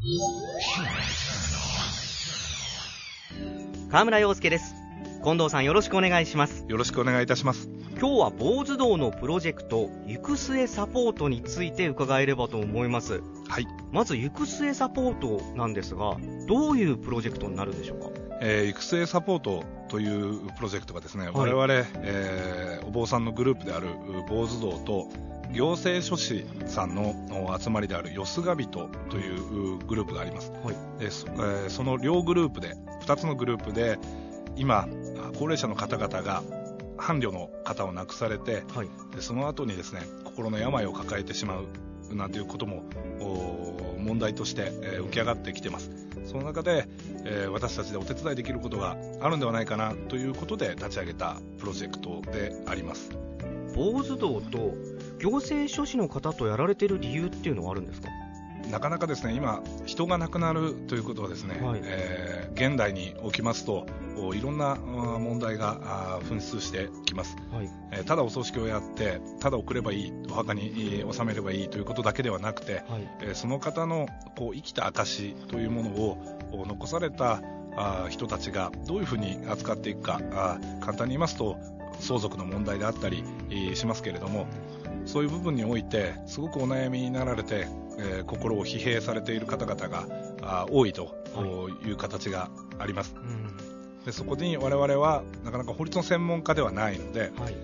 河村陽介です。近藤さん、よろしくお願いします。 よろしくお願いいたします。 今日は坊主道のプロジェクト行く末サポートについて伺えればと思います。 はい。 まず行く末サポートなんですが、どういうプロジェクトになるんでしょうか。 行く末サポートというプロジェクトがですね、 はい、 我々、お坊さんのグループである坊主道と行政書士さんの集まりであるよすが人というグループがあります。 はい。 でその両グループで2つのグループで今高齢者の方々が伴侶の方を亡くされて、 はい、 でその後にですね心の病を抱えてしまうなんていうことも問題として、浮き上がってきてます。その中で、私たちでお手伝いできることがあるんではないかなということで立ち上げたプロジェクトであります。 坊主道と行政書士の方とやられている理由っていうのはあるんですか。 なかなかですね今人が亡くなるということはですね、 はい、 現代に起きますといろんな問題が噴出してきます。 はい、 ただお葬式をやってただ送ればいい、お墓に納めればいいということだけではなくて、 はい、 その方の生きた証というものを残された人たちがどういうふうに扱っていくか、簡単に言いますと相続の問題であったりしますけれども、そういう部分においてすごくお悩みになられて、心を疲弊されている方々が多いという形があります。でそこに我々はなかなか法律の専門家ではないので、はい、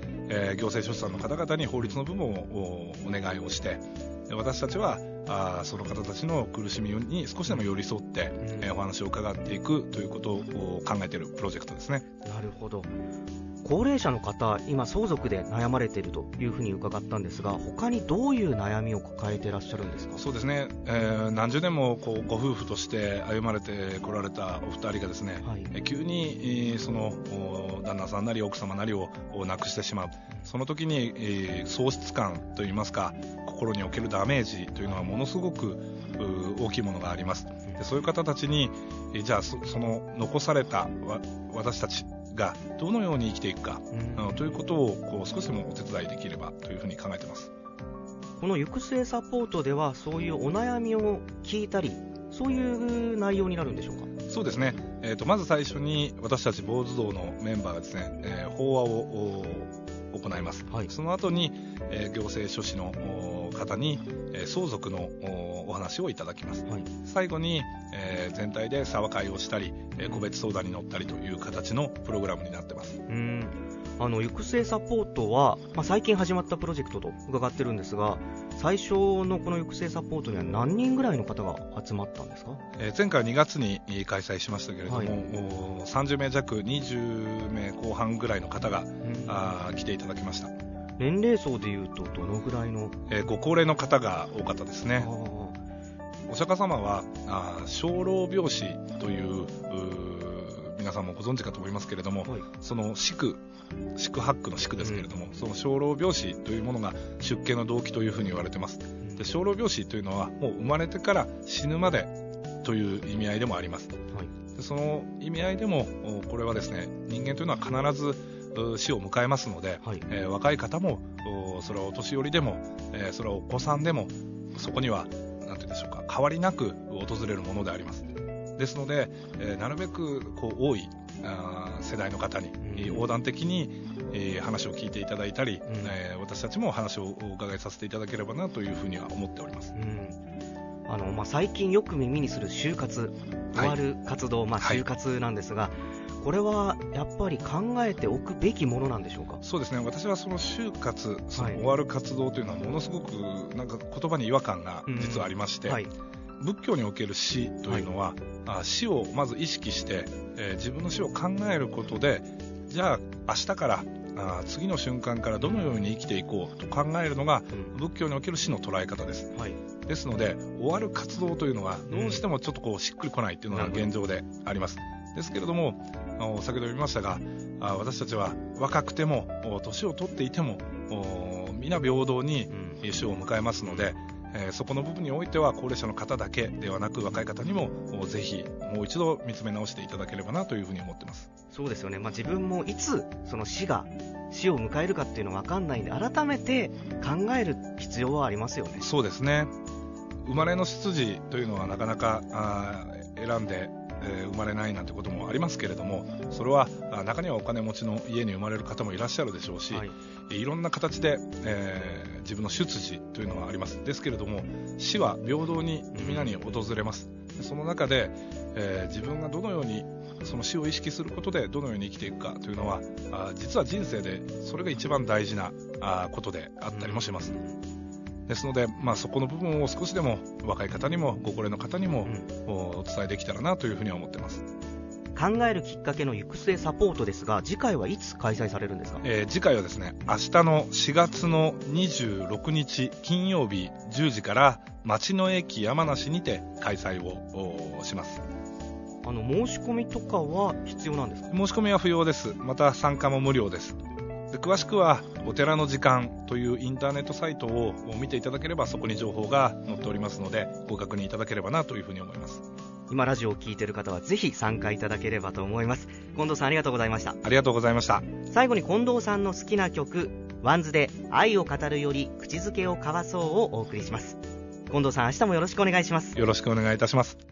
行政書士さんの方々に法律の部分をお願いをして、私たちはその方たちの苦しみに少しでも寄り添って、お話を伺っていくということを考えているプロジェクトですね。 なるほど。高齢者の方、今相続で悩まれているというふうに伺ったんですが、他にどういう悩みを抱えていらっしゃるんですか。 そうですね、何十年もご夫婦として歩まれてこられたお二人がですね、はい、急にその旦那さんなり奥様なりを亡くしてしまう。その時に喪失感といいますか心におけるダメージというのはものすごく大きいものがあります。でそういう方たちにじゃあその残された私たちがどのように生きていくか、ということを少しでもお手伝いできればというふうに考えています。 この行く末サポートではそういうお悩みを聞いたりそういう内容になるんでしょうか。 そうですね、まず最初に私たち坊主道のメンバーがですね、法話を行います。はい、その後に、行政書士の方に、相続のお話をいただきます。はい、最後に、全体で沢会をしたり、個別相談に乗ったりという形のプログラムになってます。 行く末サポートは、最近始まったプロジェクトと伺ってるんですが、最初のこの行く末サポートには何人ぐらいの方が集まったんですか。 前回2月に開催しましたけれども、はい、30名弱20名後半ぐらいの方が、来ていただきました。 年齢層でいうとどのぐらいの、 ご高齢の方が多かったですね。お釈迦様は生老病死という皆さんもご存知かと思いますけれども、はい、その四八苦の四苦ですけれども、その生老病死というものが出家の動機というふうに言われています。で生老病死というのはもう生まれてから死ぬまでという意味合いでもあります。はい、でその意味合いでもこれはですね人間というのは必ず死を迎えますので、はい、若い方もそれはお年寄りでも、それはお子さんでもそこにはなんて言うんでしょうか変わりなく訪れるものであります。ですので、なるべく多い世代の方に、横断的に、話を聞いていただいたり、私たちも話をお伺いさせていただければなというふうには思っております。 最近よく耳にする就活、終わる活動、就活なんですが、これはやっぱり考えておくべきものなんでしょうか。 そうですね、私はその就活、その終わる活動というのはものすごくなんか言葉に違和感が実はありまして、仏教における死というのは、死をまず意識して、自分の死を考えることで、じゃあ明日から次の瞬間からどのように生きていこうと考えるのが、仏教における死の捉え方です。ですので終わる活動というのはどうしてもちょっとしっくりこないというのが現状であります。ですけれども先ほど言いましたが私たちは若くても年を取っていても皆平等に死を迎えますので、そこの部分においては高齢者の方だけではなく若い方にもぜひもう一度見つめ直していただければなというふうに思っています。 そうですよね、自分もいつその死を迎えるかっていうのは分かんないんで改めて考える必要はありますよね。 そうですね。 生まれの出自というのはなかなか選んで、生まれないなんてこともありますけれども、それは中にはお金持ちの家に生まれる方もいらっしゃるでしょうし、いろんな形で、自分の出自というのはあります。ですけれども、死は平等に皆に訪れます。その中で、自分がどのようにその死を意識することでどのように生きていくかというのは、実は人生でそれが一番大事なことであったりもします。ですので、そこの部分を少しでも若い方にもご高齢の方にもお伝えできたらなというふうには思っています。 考えるきっかけの行く末サポートですが、次回はいつ開催されるんですか？ 次回はですね、明日の4月の26日金曜日10時から町の駅山梨にて開催をします。 申し込みとかは必要なんですか？ 申し込みは不要です。また参加も無料です。で、詳しくはお寺の時間というインターネットサイトを見ていただければ、そこに情報が載っておりますので、ご確認いただければなというふうに思います。 今ラジオを聞いている方はぜひ参加いただければと思います。近藤さん、ありがとうございました。 ありがとうございました。 最後に近藤さんの好きな曲、ワンズで愛を語るより口づけを交わそうをお送りします。近藤さん、明日もよろしくお願いします。 よろしくお願いいたします。